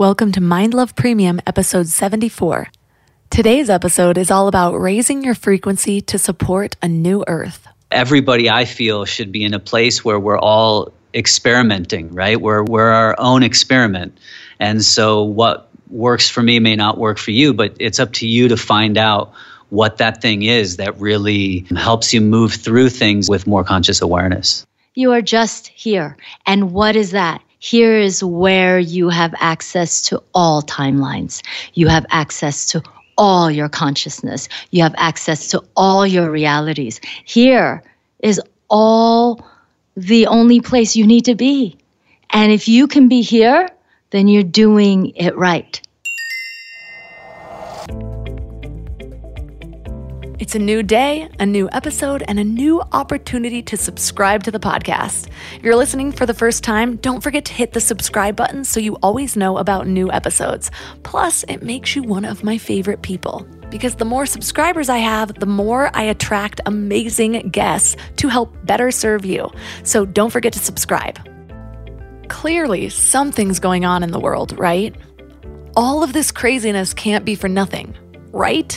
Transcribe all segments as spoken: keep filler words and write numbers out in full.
Welcome to Mind Love Premium, episode seventy-four. Today's episode is all about raising your frequency to support a new earth. Everybody, I feel, should be in a place where we're all experimenting, right? We're, we're our own experiment. And so what works for me may not work for you, but it's up to you to find out what that thing is that really helps you move through things with more conscious awareness. You are just here. And what is that? Here is where you have access to all timelines. You have access to all your consciousness. You have access to all your realities. Here is all the only place you need to be. And if you can be here, then you're doing it right. It's a new day, a new episode, and a new opportunity to subscribe to the podcast. If you're listening for the first time, don't forget to hit the subscribe button so you always know about new episodes. Plus, it makes you one of my favorite people. Because the more subscribers I have, the more I attract amazing guests to help better serve you. So don't forget to subscribe. Clearly, something's going on in the world, right? All of this craziness can't be for nothing, right?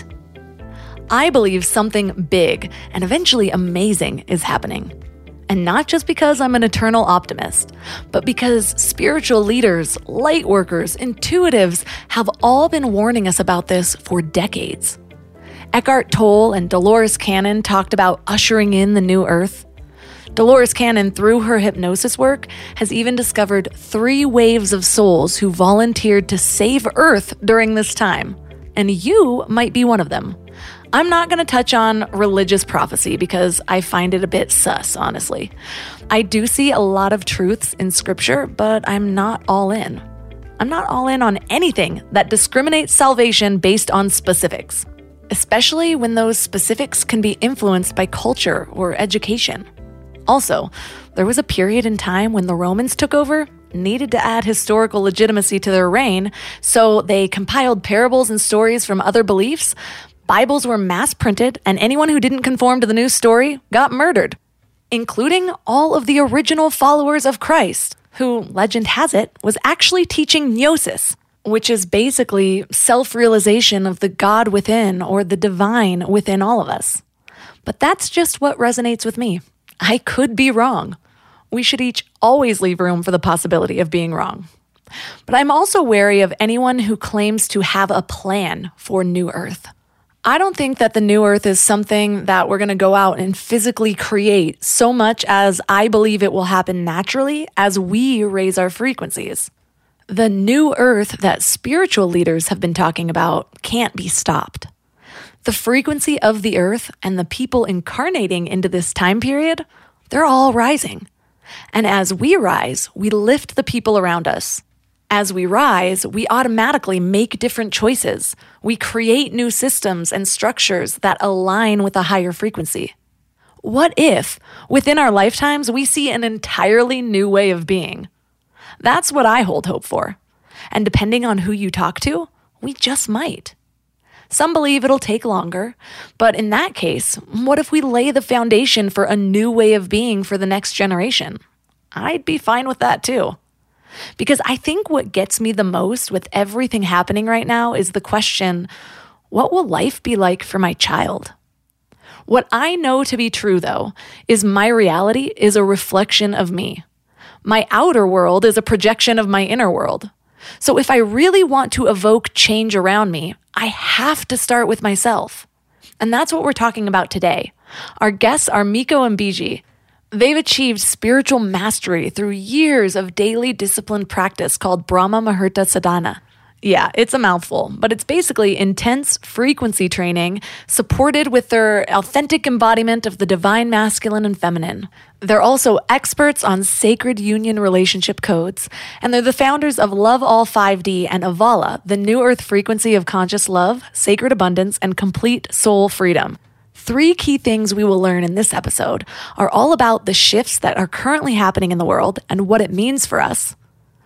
I believe something big and eventually amazing is happening. And not just because I'm an eternal optimist, but because spiritual leaders, light workers, intuitives have all been warning us about this for decades. Eckhart Tolle and Dolores Cannon talked about ushering in the new earth. Dolores Cannon, through her hypnosis work, has even discovered three waves of souls who volunteered to save Earth during this time. And you might be one of them. I'm not going to touch on religious prophecy because I find it a bit sus, honestly. I do see a lot of truths in scripture, but I'm not all in. I'm not all in on anything that discriminates salvation based on specifics, especially when those specifics can be influenced by culture or education. Also, there was a period in time when the Romans took over, needed to add historical legitimacy to their reign, so they compiled parables and stories from other beliefs. Bibles were mass printed, and anyone who didn't conform to the new story got murdered, including all of the original followers of Christ, who, legend has it, was actually teaching gnosis, which is basically self-realization of the God within or the divine within all of us. But that's just what resonates with me. I could be wrong. We should each always leave room for the possibility of being wrong. But I'm also wary of anyone who claims to have a plan for New Earth. I don't think that the new earth is something that we're going to go out and physically create so much as I believe it will happen naturally as we raise our frequencies. The new earth that spiritual leaders have been talking about can't be stopped. The frequency of the earth and the people incarnating into this time period, they're all rising. And as we rise, we lift the people around us. As we rise, we automatically make different choices. We create new systems and structures that align with a higher frequency. What if, within our lifetimes, we see an entirely new way of being? That's what I hold hope for. And depending on who you talk to, we just might. Some believe it'll take longer, but in that case, what if we lay the foundation for a new way of being for the next generation? I'd be fine with that too. Because I think what gets me the most with everything happening right now is the question, what will life be like for my child? What I know to be true, though, is my reality is a reflection of me. My outer world is a projection of my inner world. So if I really want to evoke change around me, I have to start with myself. And that's what we're talking about today. Our guests are Miko and Biji. They've achieved spiritual mastery through years of daily disciplined practice called Brahma Muhurta Sadhana. Yeah, it's a mouthful, but it's basically intense frequency training supported with their authentic embodiment of the divine masculine and feminine. They're also experts on sacred union relationship codes, and they're the founders of Love All five D and Avala, the new earth frequency of conscious love, sacred abundance, and complete soul freedom. Three key things we will learn in this episode are all about the shifts that are currently happening in the world and what it means for us,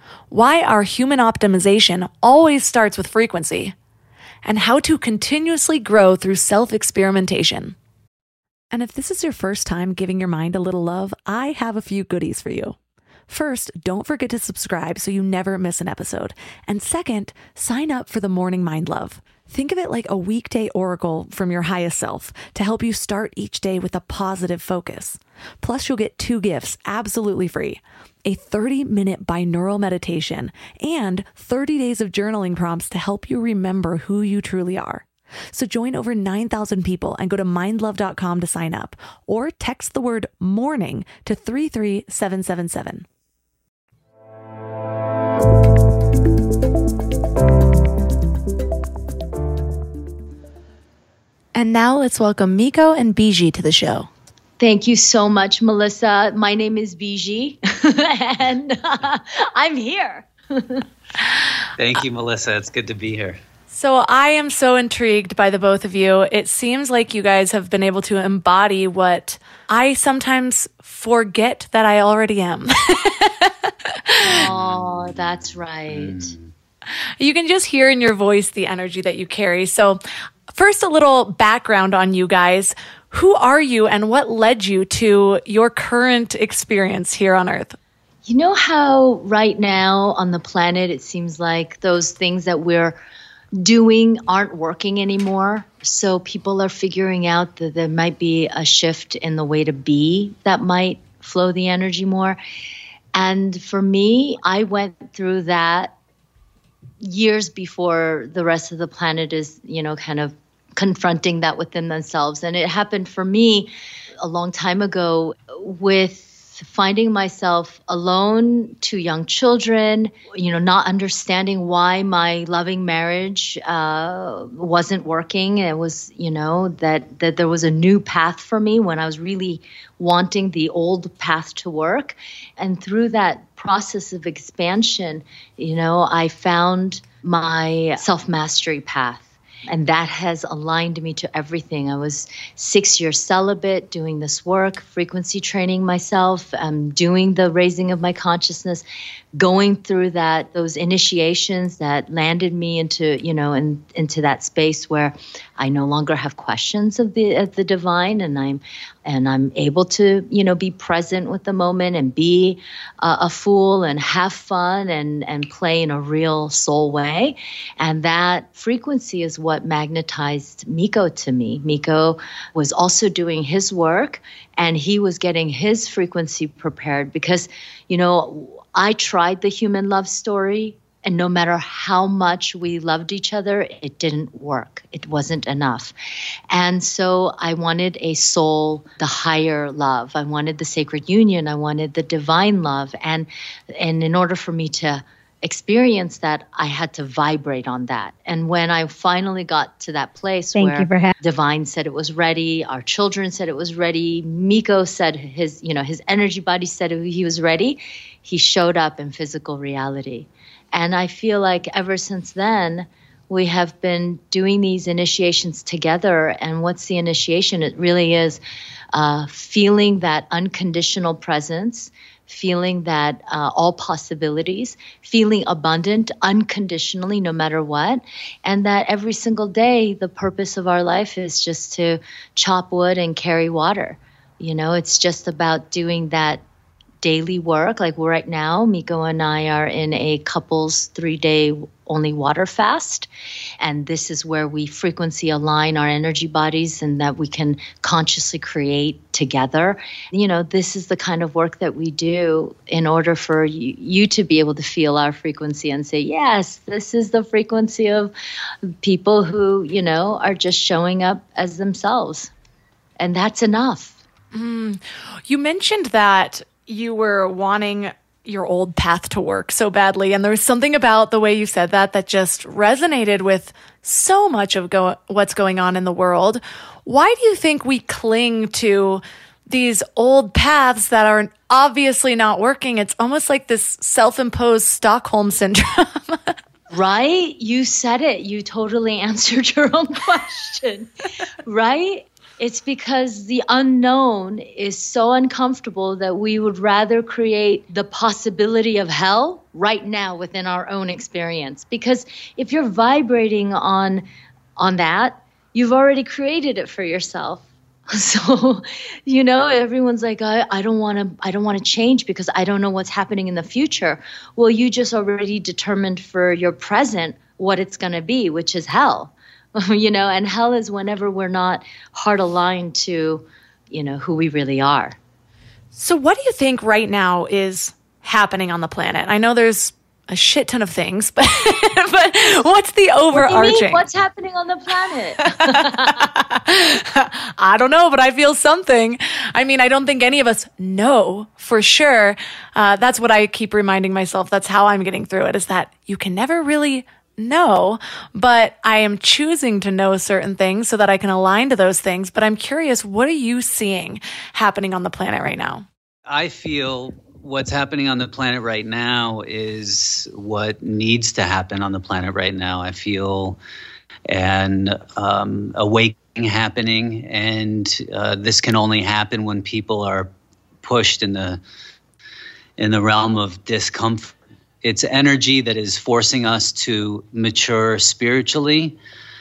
why our human optimization always starts with frequency, and how to continuously grow through self-experimentation. And if this is your first time giving your mind a little love, I have a few goodies for you. First, don't forget to subscribe so you never miss an episode. And second, sign up for the Morning Mind Love. Think of it like a weekday oracle from your highest self to help you start each day with a positive focus. Plus, you'll get two gifts absolutely free: a thirty minute binaural meditation and thirty days of journaling prompts to help you remember who you truly are. So join over nine thousand people and go to mind love dot com to sign up, or text the word morning to three three seven seven seven. And now let's welcome Miko and Biji to the show. Thank you so much, Melissa. My name is Biji, and uh, I'm here. Thank you, Melissa. It's good to be here. So I am so intrigued by the both of you. It seems like you guys have been able to embody what I sometimes forget that I already am. Oh, that's right. Mm. You can just hear in your voice the energy that you carry. So first, a little background on you guys. Who are you and what led you to your current experience here on Earth? You know how right now on the planet, it seems like those things that we're doing aren't working anymore. So people are figuring out that there might be a shift in the way to be that might flow the energy more. And for me, I went through that years before the rest of the planet is, you know, kind of confronting that within themselves. And it happened for me a long time ago with finding myself alone, two young children, you know, not understanding why my loving marriage uh, wasn't working. It was, you know, that, that there was a new path for me when I was really wanting the old path to work. And through that process of expansion, you know, I found my self-mastery path. And that has aligned me to everything. I was six years celibate, doing this work, frequency training myself, um, doing the raising of my consciousness, going through that, those initiations that landed me into, you know, in, into that space where I no longer have questions of the of the divine, and I'm and I'm able to, you know, be present with the moment and be uh, a fool and have fun and and play in a real soul way. And that frequency is what magnetized Miko to me. Miko was also doing his work, and he was getting his frequency prepared because, you know, I tried the human love story, and no matter how much we loved each other, it didn't work. It wasn't enough. And so I wanted a soul, the higher love. I wanted the sacred union. I wanted the divine love. And, and in order for me to experience that, I had to vibrate on that. And when I finally got to that place Thank where you for ha- divine said it was ready, our children said it was ready, Miko said his, you know, his energy body said he was ready, he showed up in physical reality. And I feel like ever since then, we have been doing these initiations together. And what's the initiation? It really is uh, feeling that unconditional presence, feeling that uh, all possibilities, feeling abundant unconditionally, no matter what. And that every single day, the purpose of our life is just to chop wood and carry water. You know, it's just about doing that daily work. Like right now, Miko and I are in a couple's three-day only water fast. And this is where we frequency align our energy bodies and that we can consciously create together. You know, this is the kind of work that we do in order for you, you to be able to feel our frequency and say, yes, this is the frequency of people who, you know, are just showing up as themselves. And that's enough. Mm. You mentioned that you were wanting your old path to work so badly. And there was something about the way you said that that just resonated with so much of go- what's going on in the world. Why do you think we cling to these old paths that are obviously not working? It's almost like this self-imposed Stockholm syndrome. Right? You said it. You totally answered your own question. Right? It's because the unknown is so uncomfortable that we would rather create the possibility of hell right now within our own experience. Because if you're vibrating on, on that, you've already created it for yourself. So, you know, everyone's like, I, I don't want to, I don't want to change because I don't know what's happening in the future. Well, you just already determined for your present what it's going to be, which is hell, you know, and hell is whenever we're not heart aligned to, you know, who we really are. So what do you think right now is happening on the planet? I know there's a shit ton of things, but but what's the overarching? What do you mean? What's happening on the planet? I don't know, but I feel something. I mean, I don't think any of us know for sure. Uh, that's what I keep reminding myself. That's how I'm getting through it, is that you can never really know, but I am choosing to know certain things so that I can align to those things. But I'm curious, what are you seeing happening on the planet right now? I feel what's happening on the planet right now is what needs to happen on the planet right now. I feel an um, awakening happening, and uh, this can only happen when people are pushed in the in the realm of discomfort. It's energy that is forcing us to mature spiritually.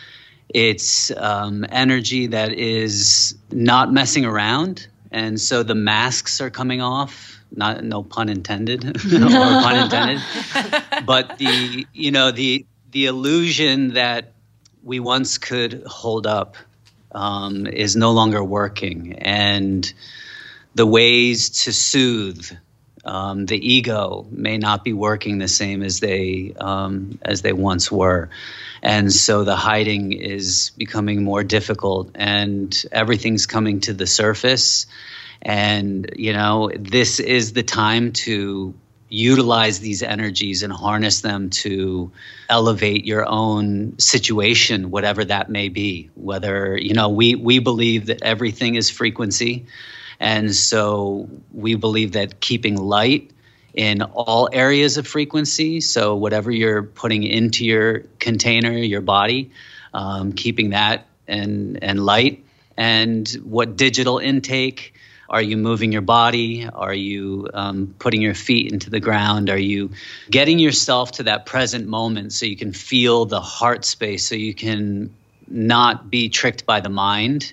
It's um, energy that is not messing around, and so the masks are coming off. Not no pun intended, or pun intended, but the you know the the illusion that we once could hold up um, is no longer working, and the ways to soothe um, the ego may not be working the same as they um, as they once were, and so the hiding is becoming more difficult, and everything's coming to the surface. And, you know, this is the time to utilize these energies and harness them to elevate your own situation, whatever that may be. Whether, you know, we, we believe that everything is frequency. And so we believe that keeping light in all areas of frequency, so whatever you're putting into your container, your body, um, keeping that and, and light, and what digital intake. Are you moving your body? Are you um, putting your feet into the ground? Are you getting yourself to that present moment so you can feel the heart space, so you can not be tricked by the mind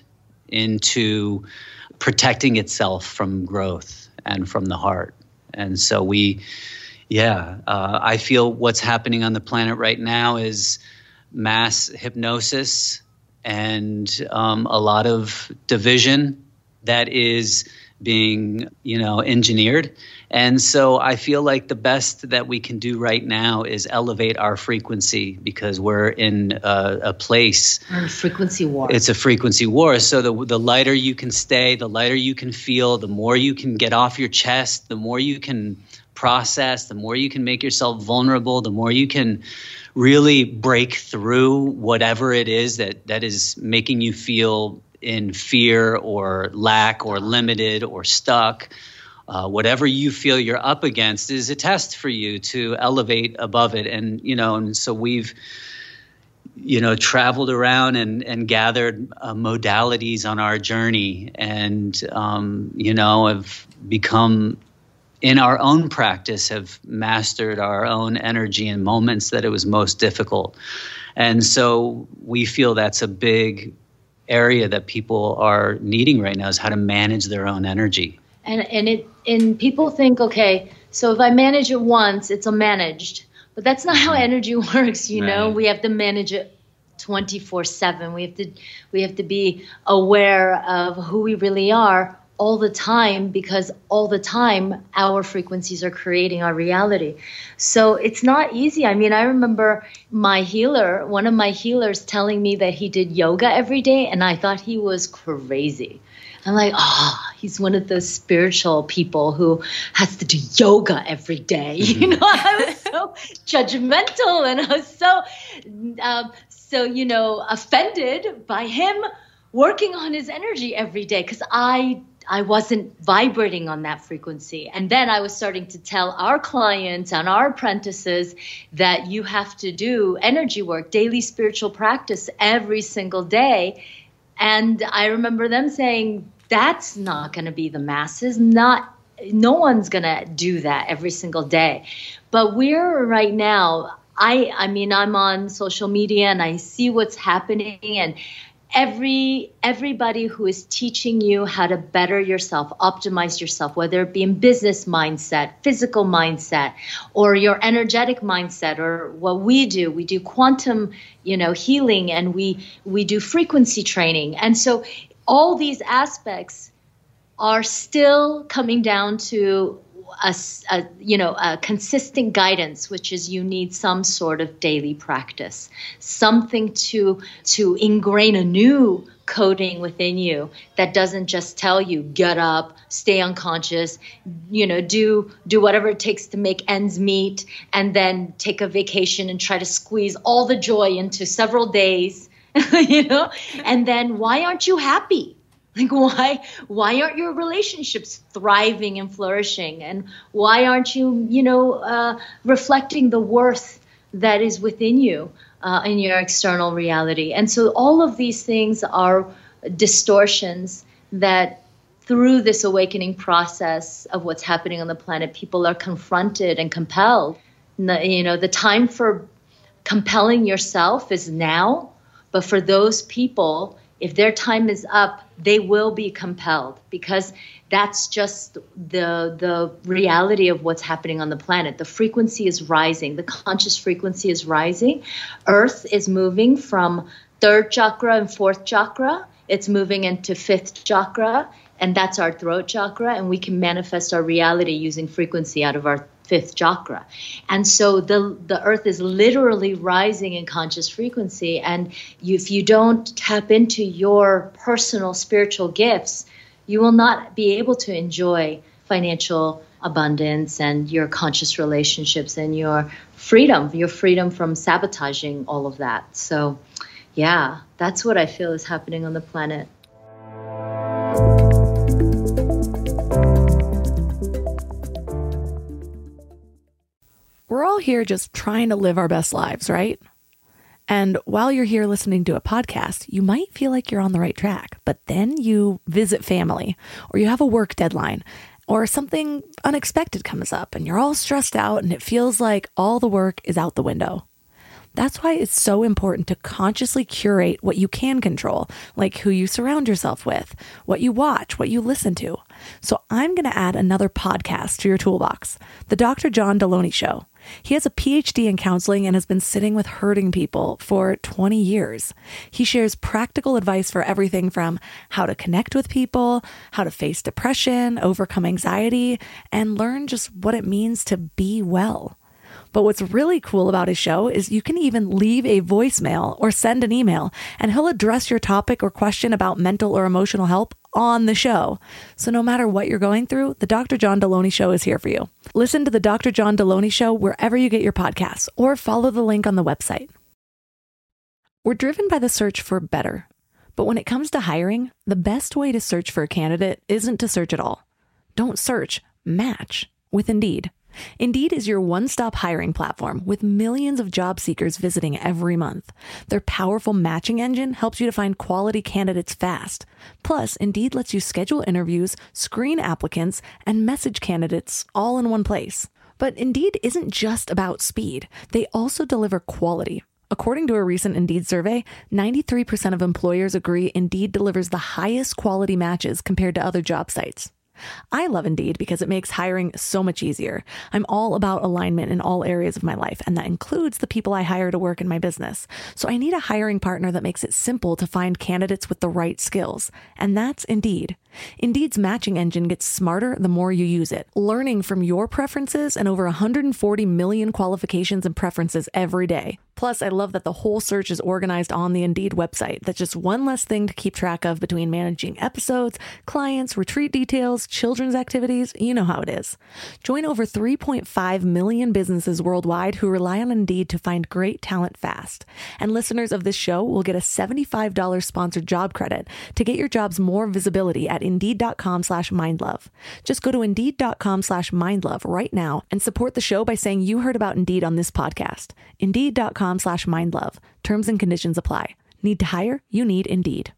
into protecting itself from growth and from the heart? And so we, yeah, uh, I feel what's happening on the planet right now is mass hypnosis and um, a lot of division that is being, you know, engineered. And so I feel like the best that we can do right now is elevate our frequency, because we're in a, a place. We're in a frequency war. It's a frequency war. So the the lighter you can stay, the lighter you can feel, the more you can get off your chest, the more you can process, the more you can make yourself vulnerable, the more you can really break through whatever it is that that is making you feel in fear or lack or limited or stuck. Uh, whatever you feel you're up against is a test for you to elevate above it. And, you know, and so we've, you know, traveled around and, and gathered uh, modalities on our journey, and, um, you know, have become, in our own practice, have mastered our own energy in moments that it was most difficult. And so we feel that's a big area that people are needing right now, is how to manage their own energy. And and it and people think, okay, so if I manage it once, it's a managed. But that's not how energy works, you right. know. We have to manage it twenty-four seven. We have to we have to be aware of who we really are all the time, because all the time our frequencies are creating our reality. So it's not easy. I mean, I remember my healer, one of my healers telling me that he did yoga every day, and I thought he was crazy. I'm like, oh, he's one of those spiritual people who has to do yoga every day. Mm-hmm. You know, I was so judgmental, and I was so, um, so, you know, offended by him working on his energy every day, because I I wasn't vibrating on that frequency. And then I was starting to tell our clients and our apprentices that you have to do energy work, daily spiritual practice every single day. And I remember them saying, that's not going to be the masses. Not, no one's going to do that every single day. But we're right now, I, I mean, I'm on social media and I see what's happening, and every everybody who is teaching you how to better yourself, optimize yourself, whether it be in business mindset, physical mindset, or your energetic mindset, or what we do, we do quantum, you know, healing, and we we do frequency training. And so all these aspects are still coming down to a, a you know a consistent guidance, which is you need some sort of daily practice, something to to ingrain a new coding within you that doesn't just tell you get up, stay unconscious, you know, do do whatever it takes to make ends meet, and then take a vacation and try to squeeze all the joy into several days, you know, and then why aren't you happy? Like, why why aren't your relationships thriving and flourishing? And why aren't you, you know, uh, reflecting the worth that is within you uh, in your external reality? And so all of these things are distortions that through this awakening process of what's happening on the planet, people are confronted and compelled. You know, the time for compelling yourself is now, but for those people, if their time is up, they will be compelled, because that's just the the reality of what's happening on the planet. The frequency is rising. The conscious frequency is rising. Earth is moving from third chakra and fourth chakra. It's moving into fifth chakra, and that's our throat chakra, and we can manifest our reality using frequency out of our fifth chakra. And so the the earth is literally rising in conscious frequency. And you, if you don't tap into your personal spiritual gifts, you will not be able to enjoy financial abundance and your conscious relationships and your freedom, your freedom from sabotaging all of that. So yeah, that's what I feel is happening on the planet. We're all here just trying to live our best lives, right? And while you're here listening to a podcast, you might feel like you're on the right track, but then you visit family, or you have a work deadline, or something unexpected comes up and you're all stressed out and it feels like all the work is out the window. That's why it's so important to consciously curate what you can control, like who you surround yourself with, what you watch, what you listen to. So I'm going to add another podcast to your toolbox, The Doctor John Deloney Show. He has a P H D in counseling and has been sitting with hurting people for twenty years. He shares practical advice for everything from how to connect with people, how to face depression, overcome anxiety, and learn just what it means to be well. But what's really cool about his show is you can even leave a voicemail or send an email, and he'll address your topic or question about mental or emotional help on the show. So no matter what you're going through, the Doctor John Deloney Show is here for you. Listen to the Doctor John Deloney Show wherever you get your podcasts, or follow the link on the website. We're driven by the search for better. But when it comes to hiring, the best way to search for a candidate isn't to search at all. Don't search, match with Indeed. Indeed is your one-stop hiring platform with millions of job seekers visiting every month. Their powerful matching engine helps you to find quality candidates fast. Plus, Indeed lets you schedule interviews, screen applicants, and message candidates all in one place. But Indeed isn't just about speed. They also deliver quality. According to a recent Indeed survey, ninety-three percent of employers agree Indeed delivers the highest quality matches compared to other job sites. I love Indeed because it makes hiring so much easier. I'm all about alignment in all areas of my life, and that includes the people I hire to work in my business. So I need a hiring partner that makes it simple to find candidates with the right skills, and that's Indeed. Indeed's matching engine gets smarter the more you use it, learning from your preferences and over one hundred forty million qualifications and preferences every day. Plus, I love that the whole search is organized on the Indeed website. That's just one less thing to keep track of between managing episodes, clients, retreat details, children's activities. You know how it is. Join over three point five million businesses worldwide who rely on Indeed to find great talent fast. And listeners of this show will get a seventy-five dollars sponsored job credit to get your jobs more visibility at Indeed.com slash mindlove. Just go to Indeed.com slash mindlove right now and support the show by saying you heard about Indeed on this podcast. Indeed.com slash mindlove. Terms and conditions apply. Need to hire? You need Indeed.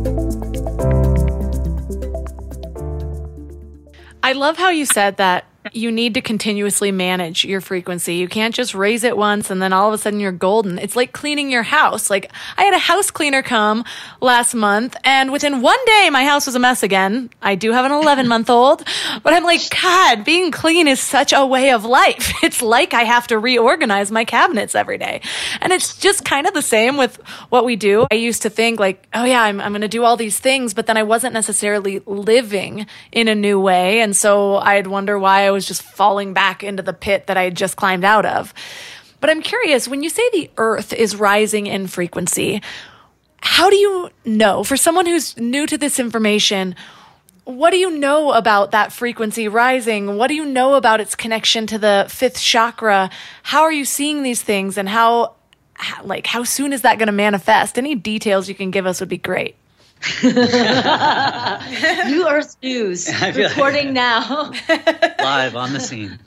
I love how you said that you need to continuously manage your frequency. You can't just raise it once and then all of a sudden you're golden. It's like cleaning your house. Like I had a house cleaner come last month and within one day my house was a mess again. I do have an eleven month old, but I'm like, God, being clean is such a way of life. It's like I have to reorganize my cabinets every day. And it's just kind of the same with what we do. I used to think like, oh yeah, I'm, I'm going to do all these things, but then I wasn't necessarily living in a new way. And so I'd wonder why I was just falling back into the pit that I had just climbed out of. But I'm curious, when you say the earth is rising in frequency, how do you know, for someone who's new to this information, what do you know about that frequency rising? What do you know about its connection to the fifth chakra? How are you seeing these things and how, how like, how soon is that going to manifest? Any details you can give us would be great. New Earth News, reporting now. Live on the scene.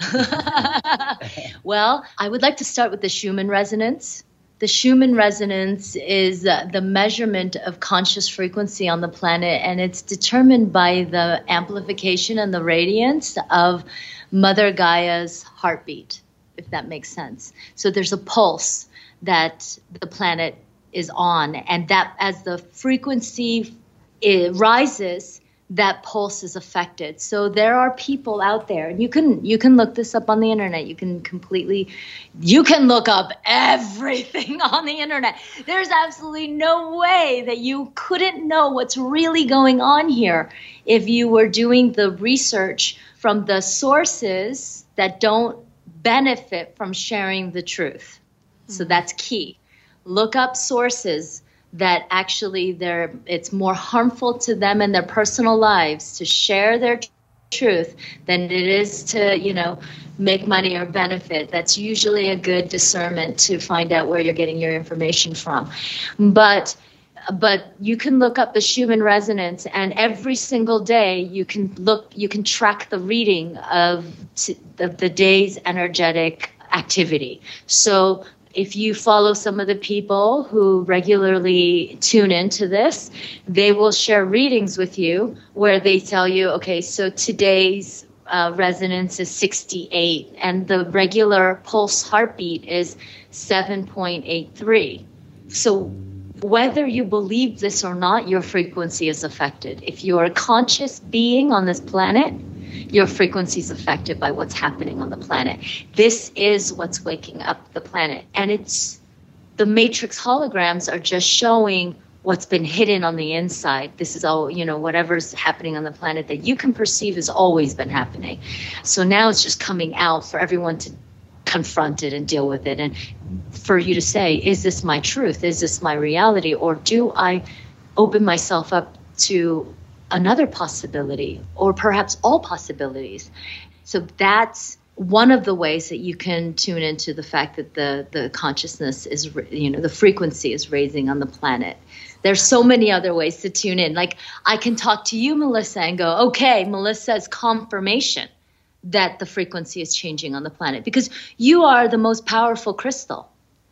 Well, I would like to start with the Schumann resonance. The Schumann resonance is uh, the measurement of conscious frequency on the planet, and it's determined by the amplification and the radiance of Mother Gaia's heartbeat, if that makes sense. So there's a pulse that the planet is on, and that as the frequency it rises, that pulse is affected. So there are people out there, and you can you can look this up on the internet. You can completely, you can look up everything on the internet. There's absolutely no way that you couldn't know what's really going on here if you were doing the research from the sources that don't benefit from sharing the truth. Mm-hmm. So that's key. Look up sources that actually they're it's more harmful to them and their personal lives to share their tr- truth than it is to, you know, make money or benefit. That's usually a good discernment to find out where you're getting your information from. But but you can look up the Schumann resonance, and every single day you can look you can track the reading of t- the, the day's energetic activity. So if you follow some of the people who regularly tune into this, they will share readings with you where they tell you, okay, so today's uh, resonance is sixty-eight and the regular pulse heartbeat is seven point eight three. So whether you believe this or not, your frequency is affected. If you are a conscious being on this planet, your frequency is affected by what's happening on the planet. This is what's waking up the planet. And it's the matrix holograms are just showing what's been hidden on the inside. This is all, you know, whatever's happening on the planet that you can perceive has always been happening. So now it's just coming out for everyone to confront it and deal with it. And for you to say, is this my truth? Is this my reality? Or do I open myself up to another possibility, or perhaps all possibilities? So that's one of the ways that you can tune into the fact that the the consciousness is, you know, the frequency is raising on the planet. There's so many other ways to tune in. Like I can talk to you, Melissa, and go, okay, Melissa's confirmation that the frequency is changing on the planet, because you are the most powerful crystal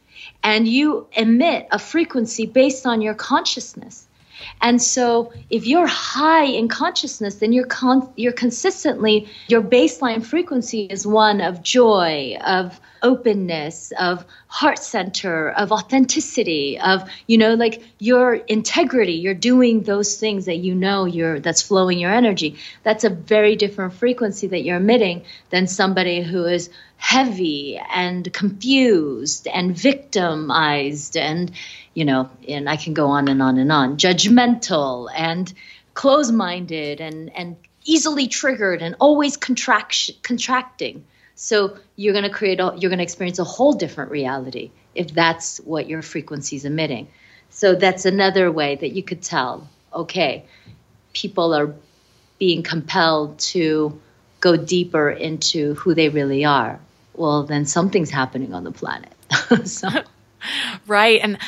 and you emit a frequency based on your consciousness. And so if you're high in consciousness, then you're con- you're consistently, your baseline frequency is one of joy, of openness, of heart center, of authenticity, of, you know, like your integrity. You're doing those things that you know you're that's flowing your energy. That's a very different frequency that you're emitting than somebody who is heavy and confused and victimized and, you know, and I can go on and on and on, judgmental and closed-minded and, and easily triggered and always contraction, contracting. So you're going to create, a, you're going to experience a whole different reality if that's what your frequency is emitting. So that's another way that you could tell, okay, people are being compelled to go deeper into who they really are. Well, then something's happening on the planet. so. Right. And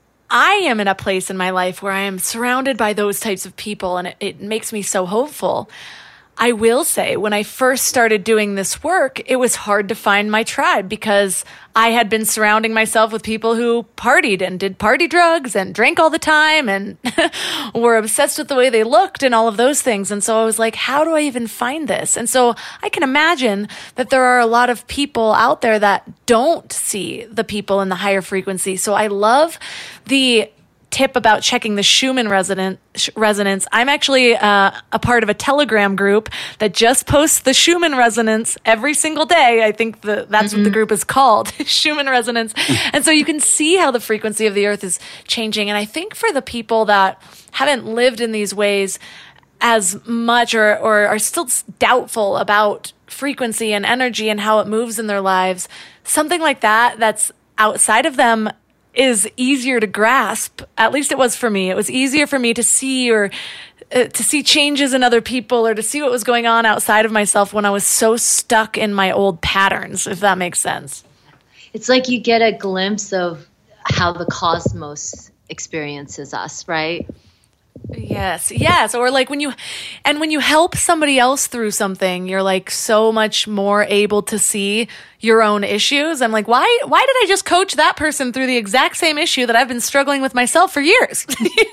I am in a place in my life where I am surrounded by those types of people, and it, it makes me so hopeful. I will say, when I first started doing this work, it was hard to find my tribe because I had been surrounding myself with people who partied and did party drugs and drank all the time and were obsessed with the way they looked and all of those things. And so I was like, how do I even find this? And so I can imagine that there are a lot of people out there that don't see the people in the higher frequency. So I love the tip about checking the Schumann resonant, sh- resonance. I'm actually uh, a part of a Telegram group that just posts the Schumann resonance every single day. I think the, that's mm-hmm. what the group is called, Schumann resonance. And so you can see how the frequency of the earth is changing. And I think for the people that haven't lived in these ways as much or, or are still doubtful about frequency and energy and how it moves in their lives, something like that that's outside of them is easier to grasp. At least it was for me. It was easier for me to see or uh, to see changes in other people or to see what was going on outside of myself when I was so stuck in my old patterns, if that makes sense. It's like you get a glimpse of how the cosmos experiences us, right? Yes, yes. Or like when you, and when you help somebody else through something, you're like so much more able to see your own issues. I'm like, why, why did I just coach that person through the exact same issue that I've been struggling with myself for years?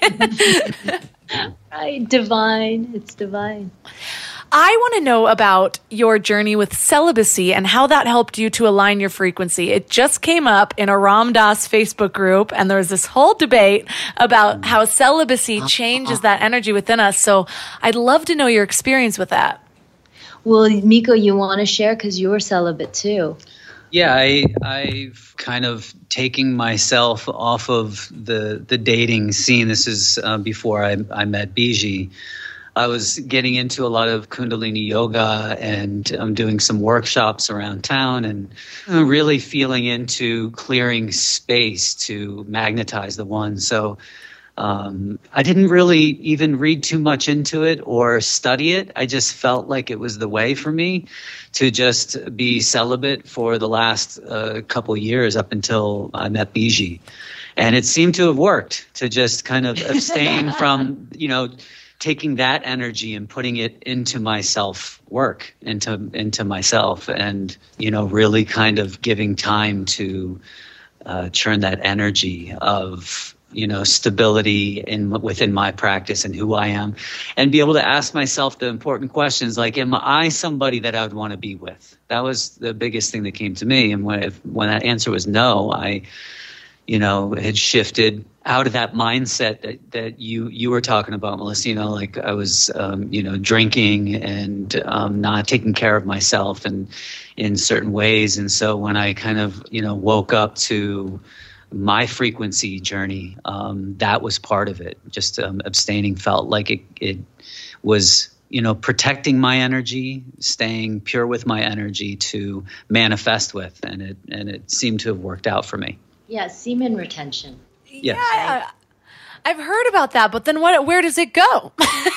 Right. Divine. It's divine. I want to know about your journey with celibacy and how that helped you to align your frequency. It just came up in a Ram Dass Facebook group, and there was this whole debate about how celibacy changes that energy within us. So I'd love to know your experience with that. Well, Miko, you want to share because you were celibate too. Yeah, I, I've kind of taken myself off of the the dating scene. This is uh, before I, I met Biji. I was getting into a lot of Kundalini yoga and I'm doing some workshops around town and really feeling into clearing space to magnetize the one. So um, I didn't really even read too much into it or study it. I just felt like it was the way for me to just be celibate for the last uh, couple years up until I met Biji. And it seemed to have worked to just kind of abstain from, you know, taking that energy and putting it into my self work, into into myself, and you know, really kind of giving time to uh, churn that energy of you know stability in within my practice and who I am, and be able to ask myself the important questions like, am I somebody that I would want to be with? That was the biggest thing that came to me, and when if, when that answer was no, I you know had shifted out of that mindset that, that you you were talking about, Melissa. You know, like I was, um, you know, drinking and um, not taking care of myself and in certain ways. And so when I kind of, you know, woke up to my frequency journey, um, that was part of it. Just um, abstaining felt like it, it was, you know, protecting my energy, staying pure with my energy to manifest with. And it, and it seemed to have worked out for me. Yeah, semen retention. Yes. Yeah, I've heard about that, but then what? Where does it go?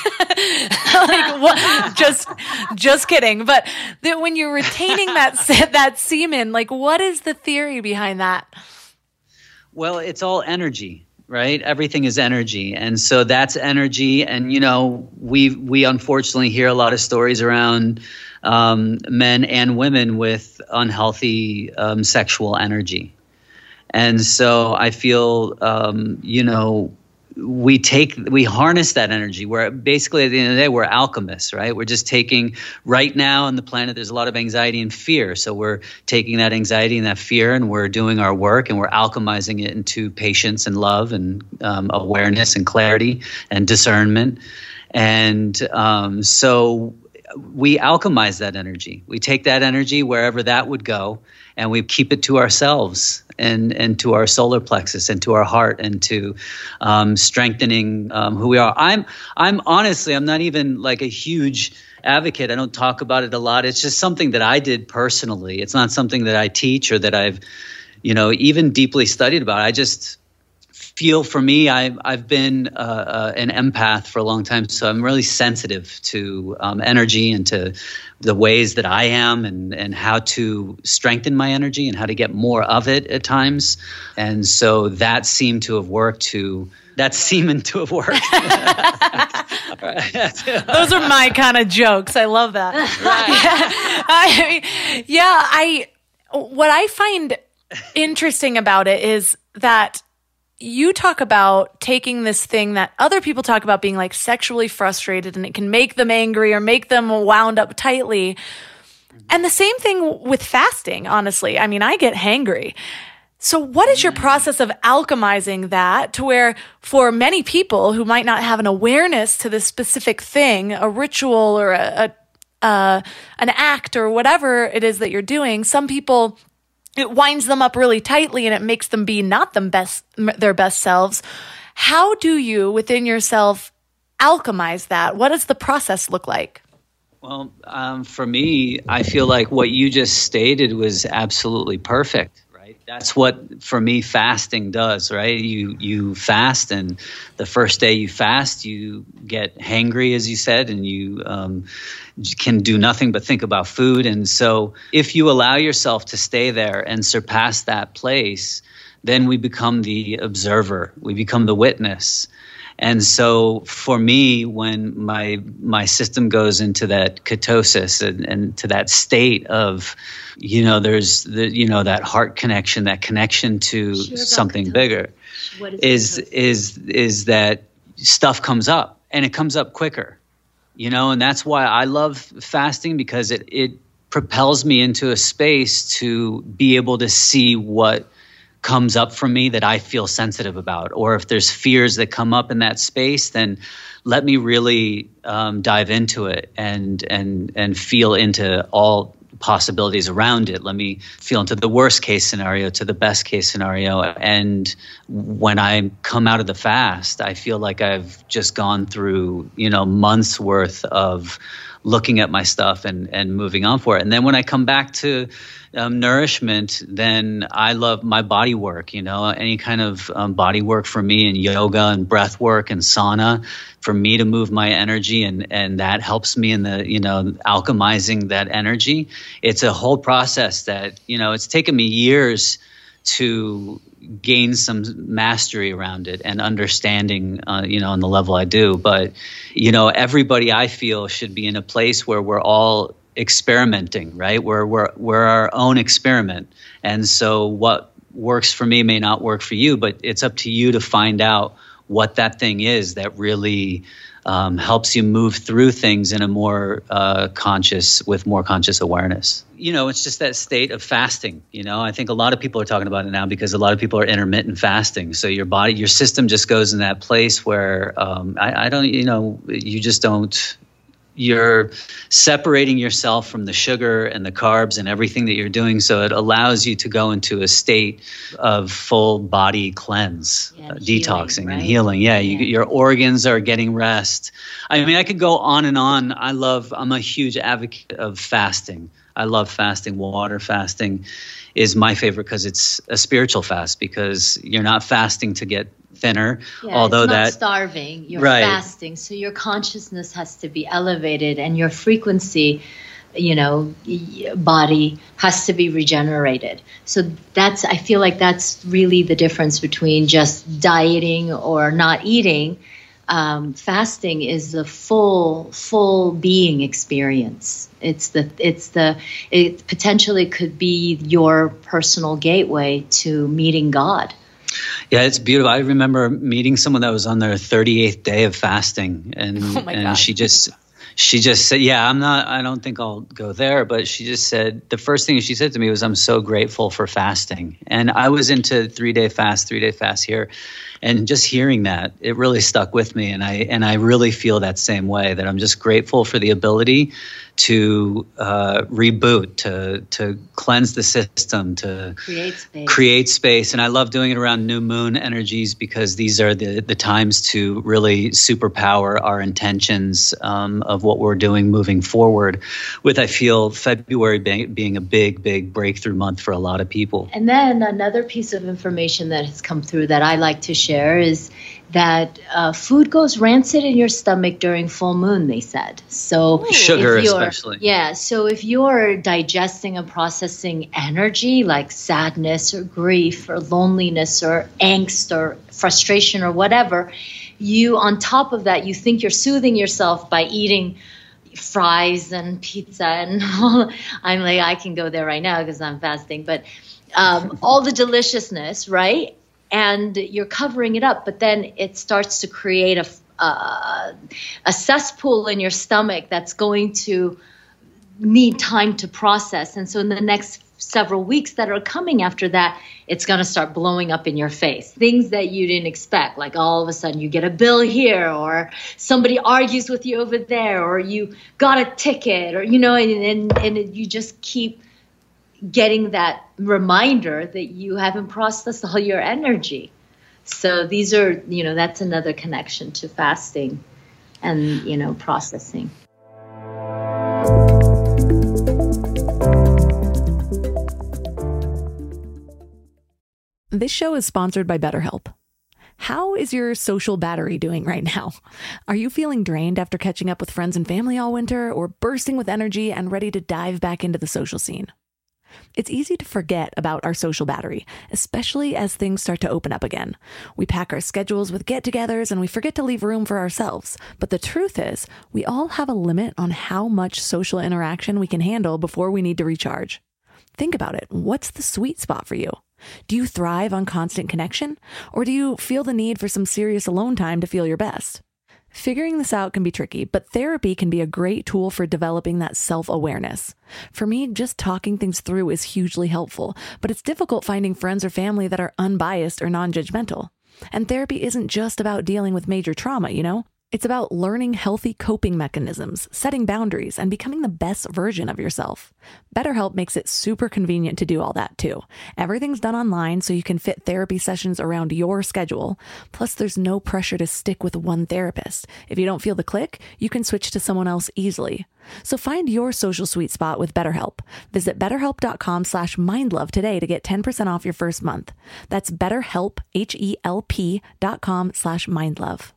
Like, what? Just, just kidding. But the, when you're retaining that that semen, like, what is the theory behind that? Well, it's all energy, right? Everything is energy, and so that's energy. And you know, we we unfortunately hear a lot of stories around um, men and women with unhealthy um, sexual energy. And so I feel, um, you know, we take, we harness that energy. We're basically at the end of the day, we're alchemists, right? We're just taking right now on the planet, there's a lot of anxiety and fear. So we're taking that anxiety and that fear and we're doing our work and we're alchemizing it into patience and love and um, awareness and clarity and discernment. And um, so we alchemize that energy. We take that energy wherever that would go and we keep it to ourselves and, and to our solar plexus and to our heart and to um, strengthening um, who we are. I'm I'm honestly, I'm not even like a huge advocate. I don't talk about it a lot. It's just something that I did personally. It's not something that I teach or that I've, you know, even deeply studied about. I just feel for me, I, I've been uh, uh, an empath for a long time, so I'm really sensitive to um, energy and to the ways that I am and, and how to strengthen my energy and how to get more of it at times. And so that seemed to have worked to, that seemed to have worked. Those are my kind of jokes. I love that. Right. I mean, yeah, I, what I find interesting about it is that you talk about taking this thing that other people talk about being like sexually frustrated and it can make them angry or make them wound up tightly. And the same thing with fasting, honestly. I mean, I get hangry. So what is your process of alchemizing that to where for many people who might not have an awareness to this specific thing, a ritual or a, a uh, an act or whatever it is that you're doing, some people it winds them up really tightly and it makes them be not them best, their best selves. How do you, within yourself, alchemize that? What does the process look like? Well, um, for me, I feel like what you just stated was absolutely perfect. That's what, for me, fasting does, right? You you fast, and the first day you fast, you get hangry, as you said, and you um, can do nothing but think about food. And so if you allow yourself to stay there and surpass that place, then we become the observer. We become the witness. And so for me, when my my system goes into that ketosis and, and to that state of, you know, there's the, you know, that heart connection, that connection to sure something bigger, what is is, is is that stuff comes up and it comes up quicker, you know, and that's why I love fasting, because it it propels me into a space to be able to see what comes up for me that I feel sensitive about, or if there's fears that come up in that space, then let me really um, dive into it and and and feel into all possibilities around it. Let me feel into the worst case scenario to the best case scenario. And when I come out of the fast, I feel like I've just gone through, you know, months worth of looking at my stuff and, and moving on for it. And then when I come back to um, nourishment, then I love my body work, you know, any kind of um, body work for me, and yoga and breath work and sauna for me to move my energy. And, and that helps me in the, you know, alchemizing that energy. It's a whole process that, you know, it's taken me years to gain some mastery around it and understanding, uh, you know, on the level I do. But, you know, everybody I feel should be in a place where we're all experimenting, right? Where we're, we're our own experiment. And so what works for me may not work for you, but it's up to you to find out what that thing is that really um, helps you move through things in a more uh, conscious, with more conscious awareness. You know, it's just that state of fasting. You know, I think a lot of people are talking about it now because a lot of people are intermittent fasting. So your body, your system just goes in that place where um, I, I don't, you know, you just don't, you're separating yourself from the sugar and the carbs and everything that you're doing. So it allows you to go into a state of full body cleanse, yeah, uh, detoxing healing, right? And healing. Yeah, yeah. You, your organs are getting rest. I mean, I could go on and on. I love, I'm a huge advocate of fasting. I love fasting. Water fasting is my favorite because it's a spiritual fast, because you're not fasting to get thinner, yeah, although it's not that starving, you're right. fasting, so your consciousness has to be elevated and your frequency, you know, body has to be regenerated. So that's, I feel like that's really the difference between just dieting or not eating. Um, fasting is the full, full being experience. It's the, it's the, it potentially could be your personal gateway to meeting God. Yeah, it's beautiful. I remember meeting someone that was on their thirty-eighth day of fasting, and oh my and God. she just she just said, "Yeah, I'm not. I don't think I'll go there." But she just said the first thing she said to me was, "I'm so grateful for fasting." And I was into three day fast, three day fast here, and just hearing that, it really stuck with me. And I and I really feel that same way, that I'm just grateful for the ability to uh, reboot, to to cleanse the system, to create space. create space. And I love doing it around new moon energies because these are the, the times to really superpower our intentions um, of what we're doing moving forward, with, I feel, February being, being a big, big breakthrough month for a lot of people. And then another piece of information that has come through that I like to share is that uh, food goes rancid in your stomach during full moon, they said. So sugar especially. Yeah. So if you're digesting and processing energy like sadness or grief or loneliness or angst or frustration or whatever, you, on top of that, you think you're soothing yourself by eating fries and pizza and all. I'm like, I can go there right now because I'm fasting, but um, all the deliciousness, right? And you're covering it up, but then it starts to create a, uh, a cesspool in your stomach that's going to need time to process. And so in the next several weeks that are coming after that, it's going to start blowing up in your face. Things that you didn't expect, like all of a sudden you get a bill here, or somebody argues with you over there, or you got a ticket, or, you know, and, and, and you just keep getting that reminder that you haven't processed all your energy. So these are, you know, that's another connection to fasting and, you know, processing. This show is sponsored by BetterHelp. How is your social battery doing right now? Are you feeling drained after catching up with friends and family all winter, or bursting with energy and ready to dive back into the social scene? It's easy to forget about our social battery, especially as things start to open up again. We pack our schedules with get-togethers and we forget to leave room for ourselves. But the truth is, we all have a limit on how much social interaction we can handle before we need to recharge. Think about it. What's the sweet spot for you? Do you thrive on constant connection? Or do you feel the need for some serious alone time to feel your best? Figuring this out can be tricky, but therapy can be a great tool for developing that self-awareness. For me, just talking things through is hugely helpful, but it's difficult finding friends or family that are unbiased or non-judgmental. And therapy isn't just about dealing with major trauma, you know? It's about learning healthy coping mechanisms, setting boundaries, and becoming the best version of yourself. BetterHelp makes it super convenient to do all that too. Everything's done online so you can fit therapy sessions around your schedule. Plus, there's no pressure to stick with one therapist. If you don't feel the click, you can switch to someone else easily. So find your social sweet spot with BetterHelp. Visit betterhelp.com slash mindlove today to get ten percent off your first month. That's BetterHelp, H-E-L-P dot com slash mindlove.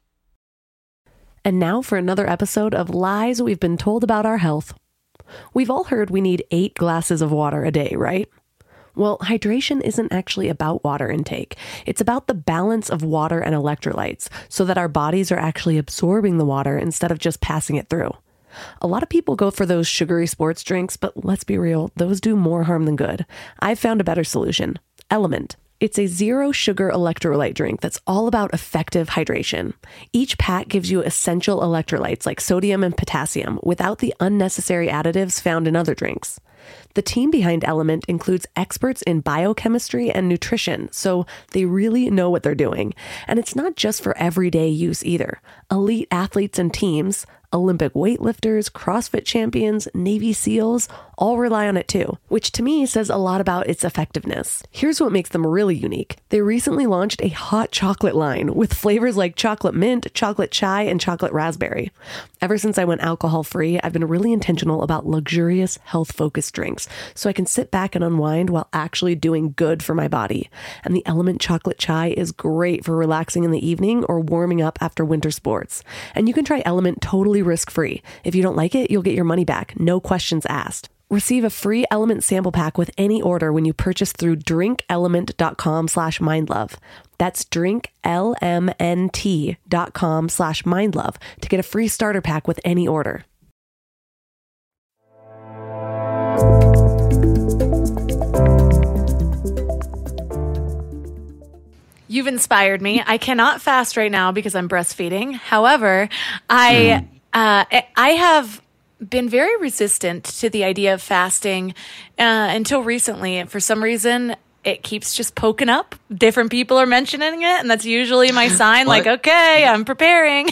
And now for another episode of Lies We've Been Told About Our Health. We've all heard we need eight glasses of water a day, right? Well, hydration isn't actually about water intake. It's about the balance of water and electrolytes so that our bodies are actually absorbing the water instead of just passing it through. A lot of people go for those sugary sports drinks, but let's be real, those do more harm than good. I've found a better solution. Element. It's a zero sugar electrolyte drink that's all about effective hydration. Each pack gives you essential electrolytes like sodium and potassium without the unnecessary additives found in other drinks. The team behind Element includes experts in biochemistry and nutrition, so they really know what they're doing. And it's not just for everyday use either. Elite athletes and teams, Olympic weightlifters, CrossFit champions, Navy SEALs, all rely on it too, which to me says a lot about its effectiveness. Here's what makes them really unique. They recently launched a hot chocolate line with flavors like chocolate mint, chocolate chai, and chocolate raspberry. Ever since I went alcohol-free, I've been really intentional about luxurious, health-focused drinks, so I can sit back and unwind while actually doing good for my body. And the Element chocolate chai is great for relaxing in the evening or warming up after winter sports. And you can try Element totally risk-free. If you don't like it, you'll get your money back, no questions asked. Receive a free Element sample pack with any order when you purchase through drinkelement.com slash mindlove. That's drinklmnt.com slash mindlove to get a free starter pack with any order. You've inspired me. I cannot fast right now because I'm breastfeeding. However, I uh, I have been very resistant to the idea of fasting uh, until recently. For some reason, it keeps just poking up. Different people are mentioning it, and that's usually my sign, like, okay, I'm preparing.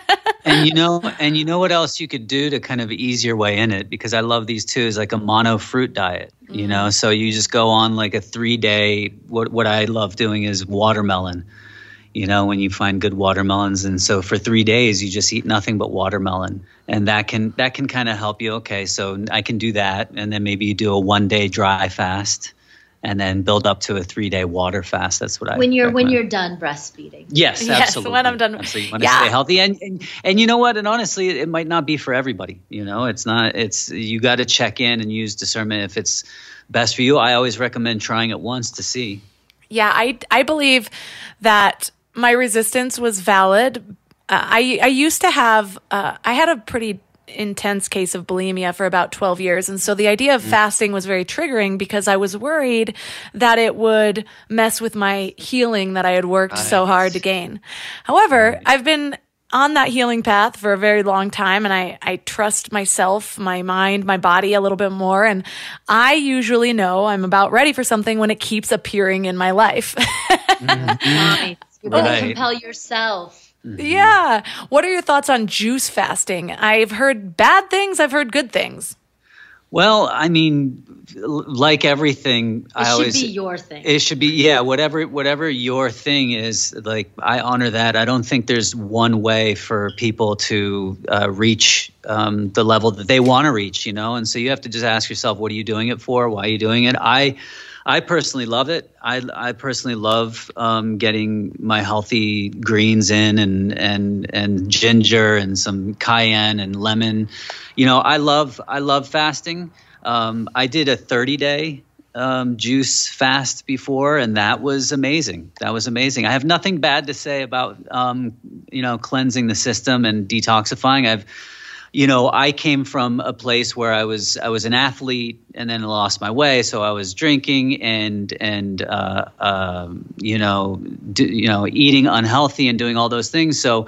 And you know, and you know what else you could do to kind of ease your way in it? Because I love these too, is like a mono fruit diet, mm. you know? So you just go on like a three day, what, what I love doing is watermelon, you know, when you find good watermelons. And so for three days, you just eat nothing but watermelon. And that can, that can kind of help you. Okay, so I can do that. And then maybe you do a one day dry fast, and then build up to a three-day water fast. That's what I when you're recommend. when you're done breastfeeding. Yes, yes, absolutely. when I'm done. Absolutely. You want yeah. to stay healthy, and, and and you know what? And honestly, it, it might not be for everybody. You know, it's not. It's you got to check in and use discernment if it's best for you. I always recommend trying it once to see. Yeah, I I believe that my resistance was valid. Uh, I I used to have. Uh, I had a pretty intense case of bulimia for about twelve years. And so the idea of mm. fasting was very triggering because I was worried that it would mess with my healing that I had worked nice. so hard to gain. However, nice. I've been on that healing path for a very long time, and I, I trust myself, my mind, my body a little bit more. And I usually know I'm about ready for something when it keeps appearing in my life. mm-hmm. Nice. You're going right. to compel yourself. Mm-hmm. Yeah. What are your thoughts on juice fasting? I've heard bad things. I've heard good things. Well, I mean, like everything, it I should always be your thing. It should be, yeah, whatever whatever your thing is. Like, I honor that. I don't think there's one way for people to uh, reach um, the level that they want to reach, you know. And so you have to just ask yourself, what are you doing it for? Why are you doing it? I. I personally love it. I, I personally love um, getting my healthy greens in and and and ginger and some cayenne and lemon. You know, I love I love fasting. Um, I did a thirty day um, juice fast before, and that was amazing. That was amazing. I have nothing bad to say about um, you know cleansing the system and detoxifying. I've You know, I came from a place where I was I was an athlete and then lost my way, so I was drinking and and uh, uh, you know do, you know eating unhealthy and doing all those things. So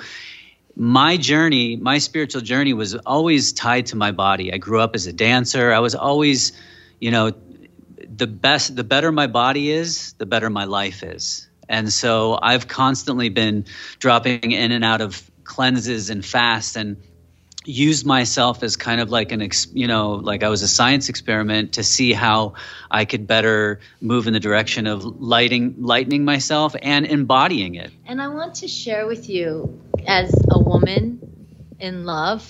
my journey, my spiritual journey, was always tied to my body. I grew up as a dancer. I was always, you know, the best, the better my body is, the better my life is. And so I've constantly been dropping in and out of cleanses and fasts and used myself as kind of like an, ex, you know, like I was a science experiment to see how I could better move in the direction of lighting, lightening myself and embodying it. And I want to share with you, as a woman in love,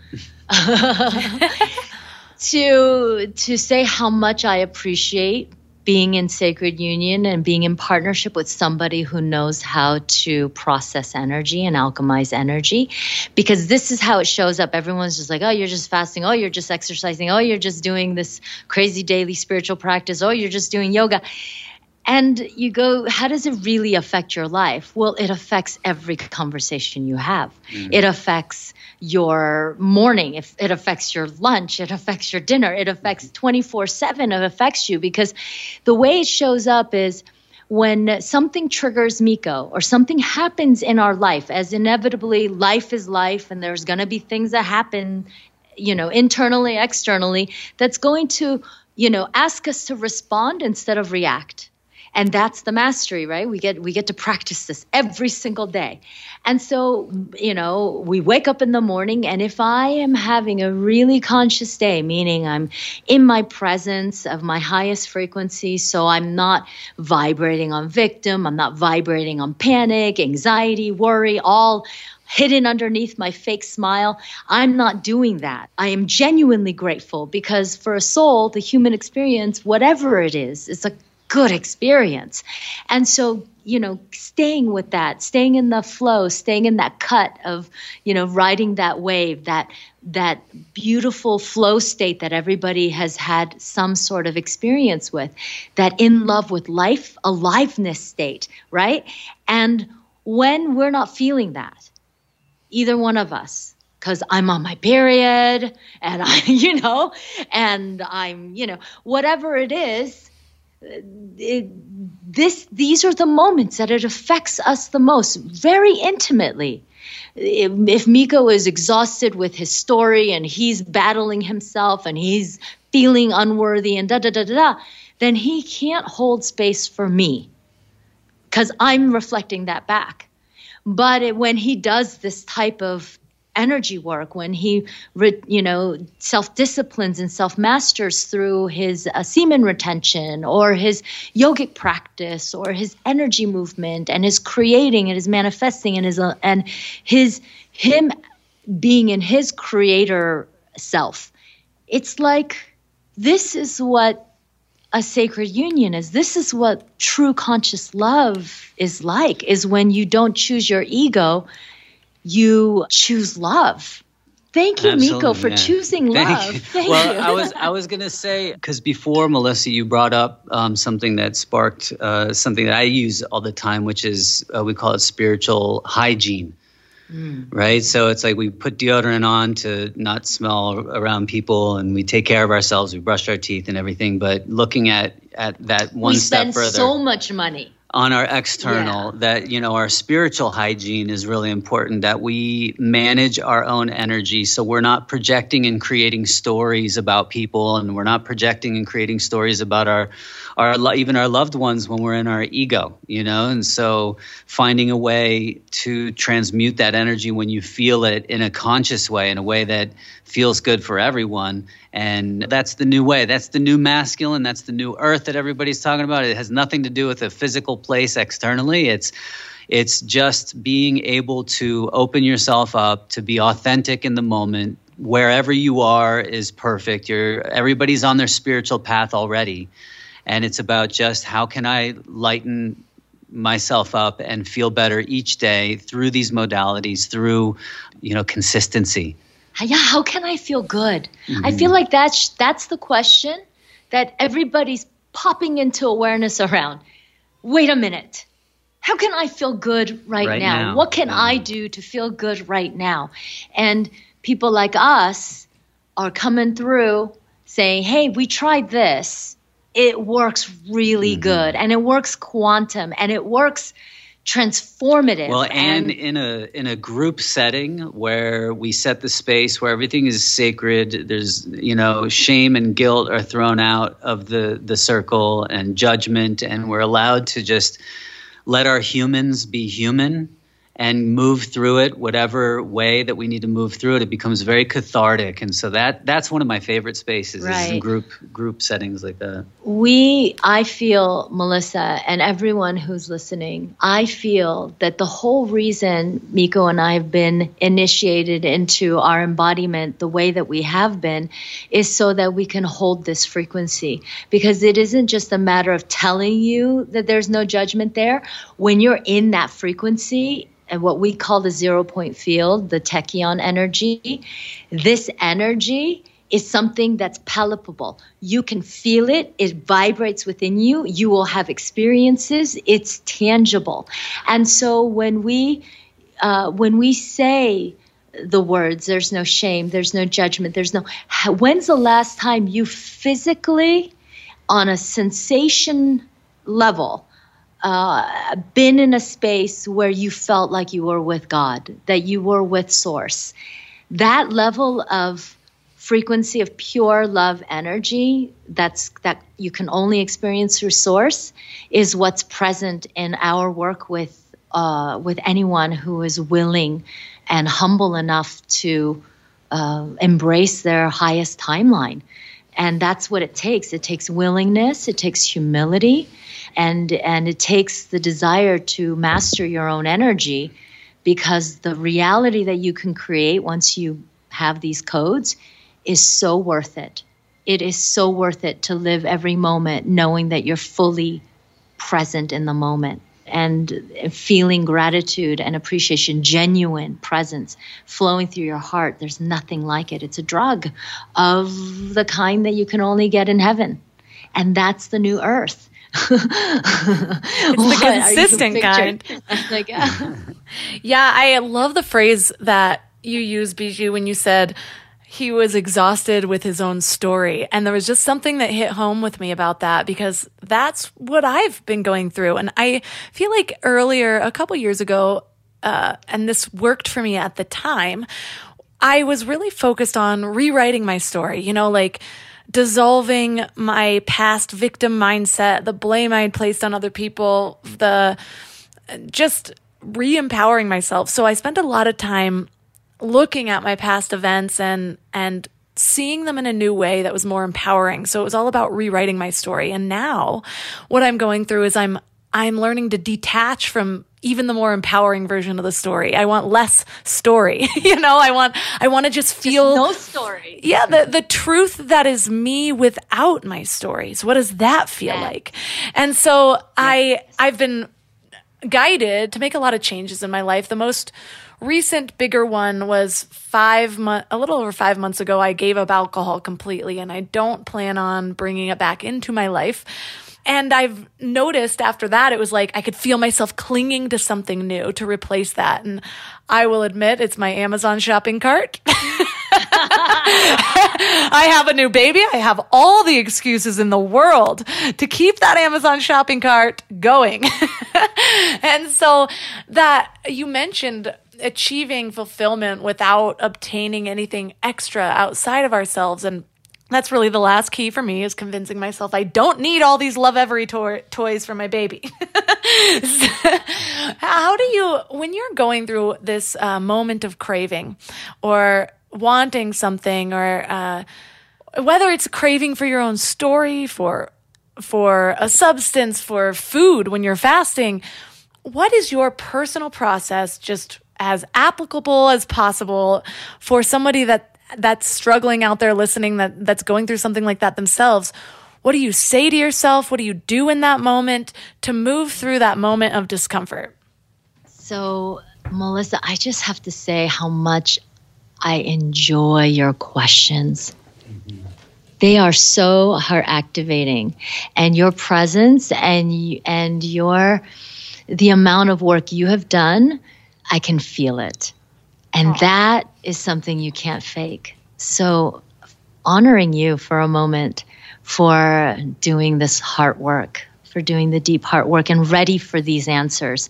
to to say how much I appreciate being in sacred union and being in partnership with somebody who knows how to process energy and alchemize energy, because this is how it shows up. Everyone's just like, oh, you're just fasting. Oh, you're just exercising. Oh, you're just doing this crazy daily spiritual practice. Oh, you're just doing yoga. And you go, how does it really affect your life? Well, it affects every conversation you have. Mm-hmm. It affects your morning. If it affects your lunch, it affects your dinner. It affects twenty-four seven. It affects you, because the way it shows up is when something triggers Miko or something happens in our life, as inevitably life is life, and there's going to be things that happen, you know, internally, externally, that's going to, you know, ask us to respond instead of react. And that's the mastery, right? We get we get to practice this every single day. And so, you know, we wake up in the morning, and if I am having a really conscious day, meaning I'm in my presence of my highest frequency, so I'm not vibrating on victim, I'm not vibrating on panic, anxiety, worry, all hidden underneath my fake smile, I'm not doing that. I am genuinely grateful, because for a soul, the human experience, whatever it is, is a good experience. And so, you know, staying with that, staying in the flow, staying in that cut of, you know, riding that wave, that that beautiful flow state that everybody has had some sort of experience with, that in love with life, aliveness state, right? And when we're not feeling that, either one of us, because I'm on my period and I, you know, and I'm, you know, whatever it is, It, this, these are the moments that it affects us the most, very intimately. If, if Miko is exhausted with his story and he's battling himself and he's feeling unworthy and da da da da da, then he can't hold space for me because I'm reflecting that back. But it, when he does this type of energy work, when he, re, you know, self-disciplines and self-masters through his uh, semen retention or his yogic practice or his energy movement and his creating and his manifesting and his uh, and his him being in his creator self, it's like this is what a sacred union is. This is what true conscious love is like, is when you don't choose your ego, you choose love. Thank you, Absolutely, Miko, for yeah. choosing Thank love. you. Thank well, you. I was I was gonna say, because before, Melissa, you brought up um, something that sparked uh, something that I use all the time, which is uh, we call it spiritual hygiene. Mm. Right? So it's like we put deodorant on to not smell around people, and we take care of ourselves. We brush our teeth and everything. But looking at, at that one we step spend further. so much money on our external, yeah. that, you know, our spiritual hygiene is really important, that we manage our own energy. So we're not projecting and creating stories about people, and we're not projecting and creating stories about our, our even our loved ones when we're in our ego, you know? And so finding a way to transmute that energy when you feel it in a conscious way, in a way that feels good for everyone. And that's the new way. That's the new masculine. That's the new earth that everybody's talking about. It has nothing to do with a physical place externally. It's it's just being able to open yourself up to be authentic in the moment. Wherever you are is perfect. You're everybody's on their spiritual path already. And it's about just how can I lighten myself up and feel better each day through these modalities, through, you know, consistency. Yeah, how can I feel good? Mm-hmm. I feel like that's that's the question that everybody's popping into awareness around. Wait a minute. How can I feel good right, right now? now? What can yeah. I do to feel good right now? And people like us are coming through saying, hey, we tried this. It works really mm-hmm. good. And it works quantum. And it works transformative. Well, and, and in a in a group setting where we set the space, where everything is sacred, there's, you know, shame and guilt are thrown out of the the circle, and judgment, and we're allowed to just let our humans be human and move through it whatever way that we need to move through it. It becomes very cathartic. And so that that's one of my favorite spaces, right. is in group group settings like that. We, I feel, Melissa, and everyone who's listening, I feel that the whole reason Miko and I have been initiated into our embodiment the way that we have been is so that we can hold this frequency. Because it isn't just a matter of telling you that there's no judgment there. When you're in that frequency, and what we call the zero point field, the tachyon energy, this energy is something that's palpable. You can feel it. It vibrates within you. You will have experiences. It's tangible. And so when we uh, when we say the words, there's no shame, there's no judgment, there's no, when's the last time you physically, on a sensation level, Uh, been in a space where you felt like you were with God, that you were with Source? That level of frequency of pure love energy that's that you can only experience through Source is what's present in our work with uh, with anyone who is willing and humble enough to uh, embrace their highest timeline. And that's what it takes. It takes willingness. It takes humility. And and it takes the desire to master your own energy, because the reality that you can create once you have these codes is so worth it. It is so worth it to live every moment knowing that you're fully present in the moment and feeling gratitude and appreciation, genuine presence flowing through your heart. There's nothing like it. It's a drug of the kind that you can only get in heaven. And that's the new earth. It's the consistent kind. Like, uh. Yeah, I love the phrase that you used, Bijou, when you said he was exhausted with his own story. And there was just something that hit home with me about that, because that's what I've been going through. And I feel like earlier, a couple years ago, uh, and this worked for me at the time, I was really focused on rewriting my story, you know, like dissolving my past victim mindset, the blame I had placed on other people, the just re-empowering myself. So I spent a lot of time looking at my past events and and seeing them in a new way that was more empowering. So it was all about rewriting my story. And now what I'm going through is I'm I'm learning to detach from even the more empowering version of the story. I want less story. you know, I want I want to just feel just no story. Yeah, the the truth that is me without my stories. What does that feel yeah. like? And so yeah. I I've been guided to make a lot of changes in my life. The most recent bigger one was five months, a little over five months ago, I gave up alcohol completely, and I don't plan on bringing it back into my life. And I've noticed after that, it was like I could feel myself clinging to something new to replace that. And I will admit, it's my Amazon shopping cart. I have a new baby. I have all the excuses in the world to keep that Amazon shopping cart going. And so that you mentioned achieving fulfillment without obtaining anything extra outside of ourselves. And that's really the last key for me, is convincing myself I don't need all these Love Every to- toys for my baby. So, how do you, when you're going through this uh, moment of craving or wanting something, or uh, whether it's craving for your own story, for for a substance, for food when you're fasting, what is your personal process, just as applicable as possible for somebody that that's struggling out there listening, that that's going through something like that themselves? What do you say to yourself? What do you do in that moment to move through that moment of discomfort? So, Melissa, I just have to say how much I enjoy your questions. Mm-hmm. They are so heart activating, and your presence and and your the amount of work you have done, I can feel it. And that is something you can't fake. So honoring you for a moment for doing this heart work, for doing the deep heart work and ready for these answers.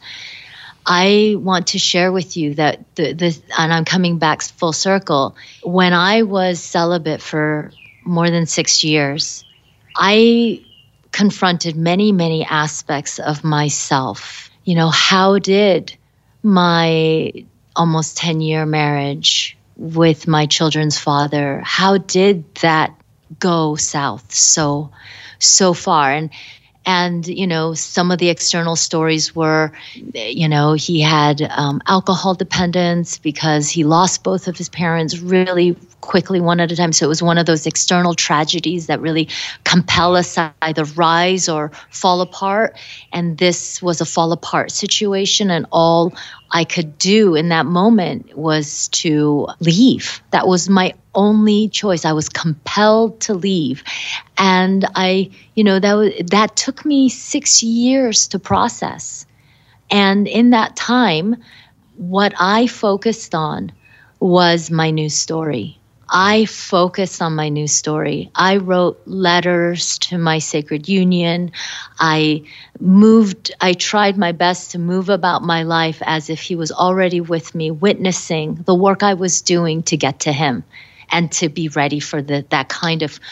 I want to share with you that the, the and I'm coming back full circle. When I was celibate for more than six years, I confronted many, many aspects of myself. You know, how did my almost ten-year marriage with my children's father, how did that go south so, so far? And, and, you know, some of the external stories were, you know, he had um, alcohol dependence because he lost both of his parents really quickly, one at a time. So it was one of those external tragedies that really compel us to either rise or fall apart. And this was a fall apart situation. And all I could do in that moment was to leave. That was my only choice. I was compelled to leave. And I, you know, that was, that took me six years to process. And in that time, what I focused on was my new story. I focused on my new story. I wrote letters to my sacred union. I moved, I tried my best to move about my life as if he was already with me, witnessing the work I was doing to get to him and to be ready for the, that kind of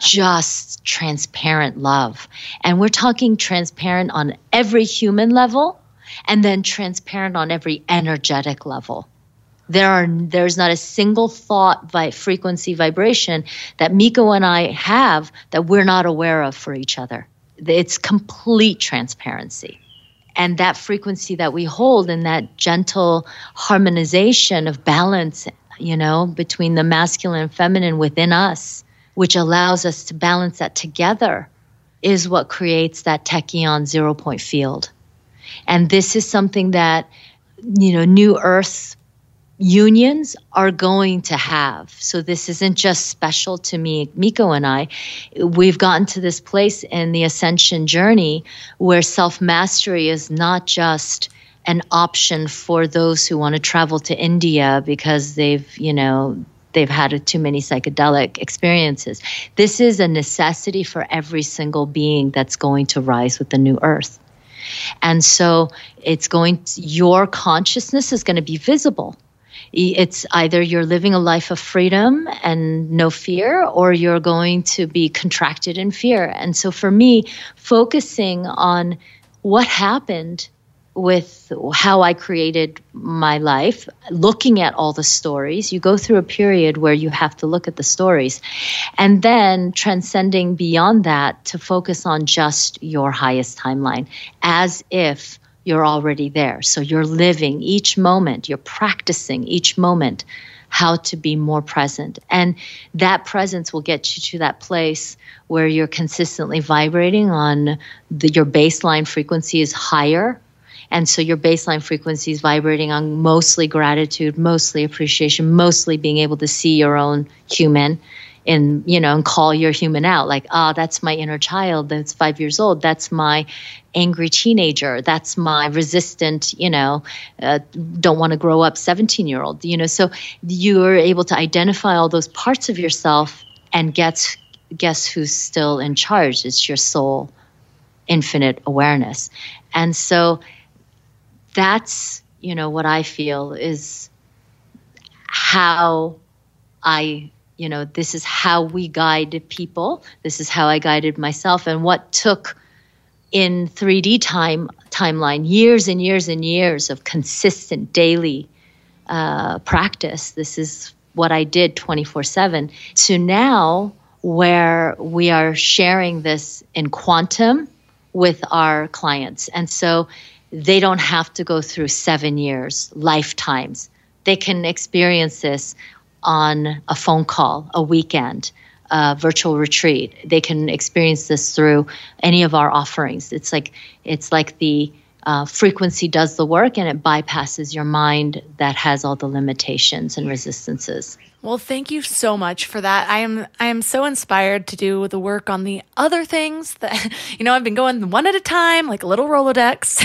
just transparent love. And we're talking transparent on every human level and then transparent on every energetic level. There are there's not a single thought, vi- frequency, vibration that Miko and I have that we're not aware of for each other. It's complete transparency. And that frequency that we hold and that gentle harmonization of balance, you know, between the masculine and feminine within us, which allows us to balance that together, is what creates that tachyon zero point field. And this is something that, you know, New Earth unions are going to have. So this isn't just special to me, Miko and I. We've gotten to this place in the ascension journey where self-mastery is not just an option for those who want to travel to India because they've, you know, they've had too many psychedelic experiences. This is a necessity for every single being that's going to rise with the new earth. And so it's going to, your consciousness is going to be visible. It's either you're living a life of freedom and no fear, or you're going to be contracted in fear. And so for me, focusing on what happened with how I created my life, looking at all the stories, you go through a period where you have to look at the stories, and then transcending beyond that to focus on just your highest timeline, as if you're already there. So you're living each moment, you're practicing each moment how to be more present. And that presence will get you to that place where you're consistently vibrating on the, your baseline frequency is higher. And so your baseline frequency is vibrating on mostly gratitude, mostly appreciation, mostly being able to see your own human and, you know, and call your human out. Like, ah, oh, that's my inner child that's five years old. That's my angry teenager. That's my resistant, you know, uh, don't want to grow up seventeen year old, you know. So you're able to identify all those parts of yourself, and guess, guess who's still in charge? It's your soul, infinite awareness. And so that's, you know, what I feel is how I, you know, this is how we guide people. This is how I guided myself. And what took in three D time timeline years and years and years of consistent daily uh, practice. This is what I did twenty-four seven to now where we are sharing this in quantum with our clients. And so they don't have to go through seven years, lifetimes. They can experience this on a phone call, a weekend, a virtual retreat. They can experience this through any of our offerings. It's like it's like the uh, frequency does the work, and it bypasses your mind that has all the limitations and resistances. Well, thank you so much for that. I am I am so inspired to do the work on the other things that, you know, I've been going one at a time, like a little Rolodex.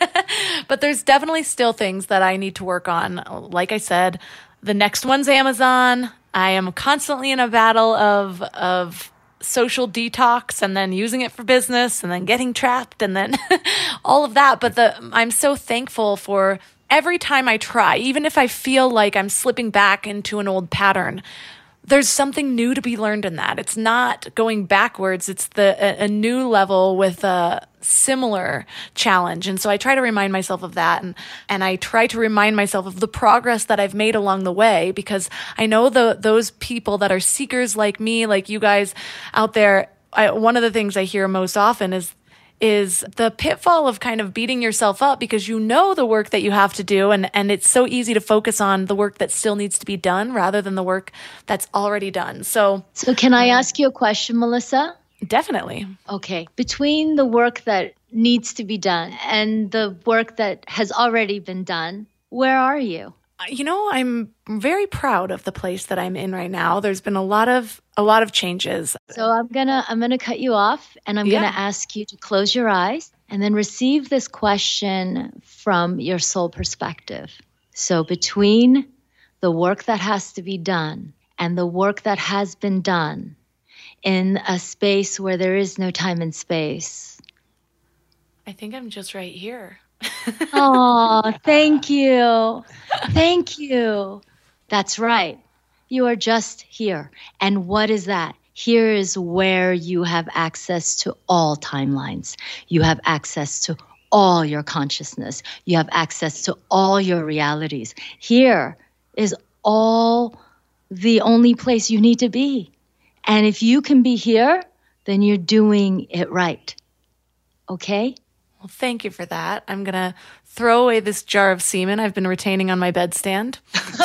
But there's definitely still things that I need to work on. Like I said, the next one's Amazon. I am constantly in a battle of of social detox and then using it for business and then getting trapped and then all of that. But the I'm so thankful for every time I try, even if I feel like I'm slipping back into an old pattern, there's something new to be learned in that. It's not going backwards. It's the a, a new level with a similar challenge. And so I try to remind myself of that. And, and I try to remind myself of the progress that I've made along the way, because I know the those people that are seekers like me, like you guys out there, I, one of the things I hear most often is is the pitfall of kind of beating yourself up because you know the work that you have to do, and, and it's so easy to focus on the work that still needs to be done rather than the work that's already done. So, so can I ask you a question, Melissa? Definitely. Okay. Between the work that needs to be done and the work that has already been done, where are you? You know, I'm very proud of the place that I'm in right now. There's been a lot of a lot of changes. So I'm gonna I'm gonna cut you off, and I'm yeah. gonna ask you to close your eyes and then receive this question from your soul perspective. So between the work that has to be done and the work that has been done in a space where there is no time and space, I think I'm just right here. Oh, thank you. Thank you. That's right. You are just here. And what is that? Here is where you have access to all timelines. You have access to all your consciousness. You have access to all your realities. Here is all the only place you need to be. And if you can be here, then you're doing it right. Okay? Well, thank you for that. I'm going to throw away this jar of semen I've been retaining on my bedstand.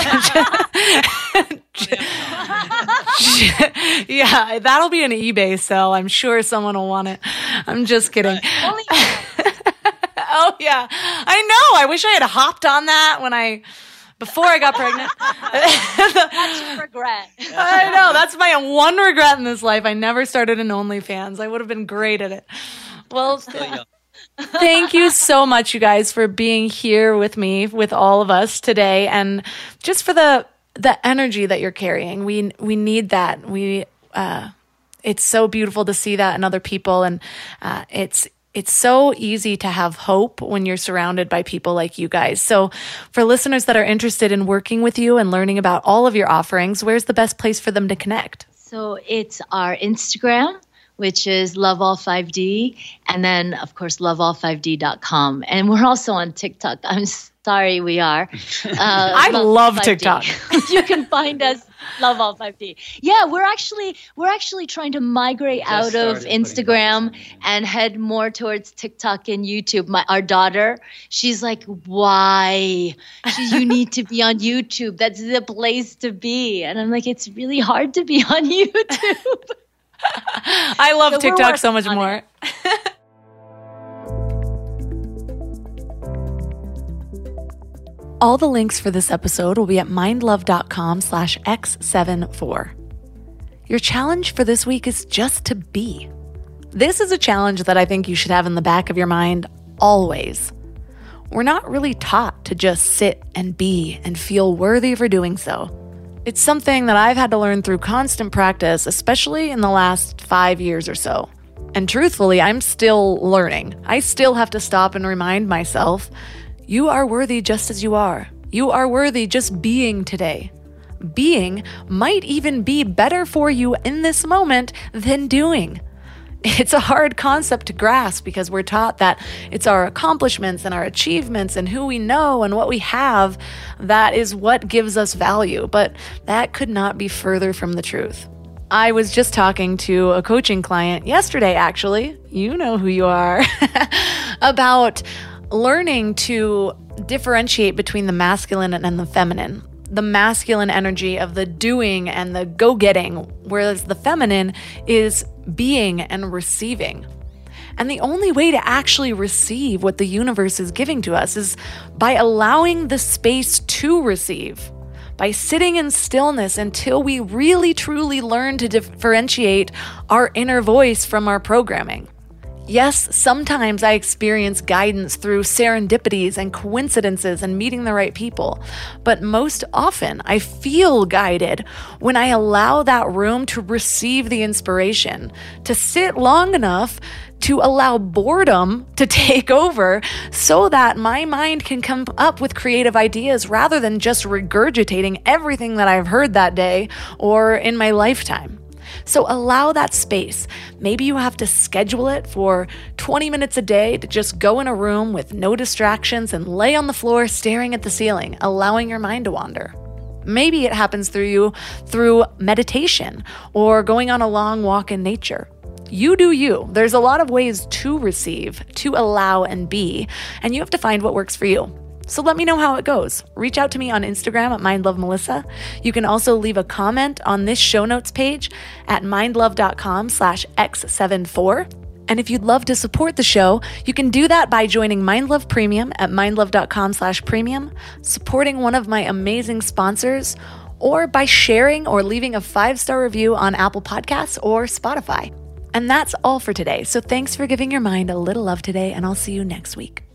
Yeah, that'll be an eBay sell. I'm sure someone will want it. I'm just kidding. Oh, yeah. I know. I wish I had hopped on that when I... Before I got pregnant. That's your regret. I know. That's my one regret in this life. I never started an OnlyFans. I would have been great at it. Well, thank you so much, you guys, for being here with me, with all of us today, and just for the the energy that you're carrying. We we need that. We uh, it's so beautiful to see that in other people, and uh, it's It's so easy to have hope when you're surrounded by people like you guys. So for listeners that are interested in working with you and learning about all of your offerings, where's the best place for them to connect? So it's our Instagram, which is Love All five D, and then, of course, love all five d dot com. And we're also on TikTok. I'm sorry, we are. Uh, I love TikTok. You can find us, Love All five D. Yeah, we're actually we're actually trying to migrate Just out of Instagram and head more towards TikTok and YouTube. My our daughter, she's like, why? She, you need to be on YouTube. That's the place to be. And I'm like, it's really hard to be on YouTube. I love so TikTok so much more. All the links for this episode will be at mindlove.com slash x74. Your challenge for this week is just to be. This is a challenge that I think you should have in the back of your mind always. We're not really taught to just sit and be and feel worthy for doing so. It's something that I've had to learn through constant practice, especially in the last five years or so. And truthfully, I'm still learning. I still have to stop and remind myself, you are worthy just as you are. You are worthy just being today. Being might even be better for you in this moment than doing. It's a hard concept to grasp because we're taught that it's our accomplishments and our achievements and who we know and what we have that is what gives us value, but that could not be further from the truth. I was just talking to a coaching client yesterday, actually, you know who you are, about learning to differentiate between the masculine and the feminine. The masculine energy of the doing and the go-getting, whereas the feminine is being and receiving. And the only way to actually receive what the universe is giving to us is by allowing the space to receive, by sitting in stillness until we really truly learn to differentiate our inner voice from our programming. Yes, sometimes I experience guidance through serendipities and coincidences and meeting the right people, but most often I feel guided when I allow that room to receive the inspiration, to sit long enough to allow boredom to take over so that my mind can come up with creative ideas rather than just regurgitating everything that I've heard that day or in my lifetime. So allow that space. Maybe you have to schedule it for twenty minutes a day to just go in a room with no distractions and lay on the floor staring at the ceiling, allowing your mind to wander. Maybe it happens through you through meditation or going on a long walk in nature. You do you. There's a lot of ways to receive, to allow and be, and you have to find what works for you. So let me know how it goes. Reach out to me on Instagram at mindlovemelissa. You can also leave a comment on this show notes page at mindlove.com slash x74. And if you'd love to support the show, you can do that by joining MindLove Premium at mindlove.com slash premium, supporting one of my amazing sponsors, or by sharing or leaving a five-star review on Apple Podcasts or Spotify. And that's all for today. So thanks for giving your mind a little love today, and I'll see you next week.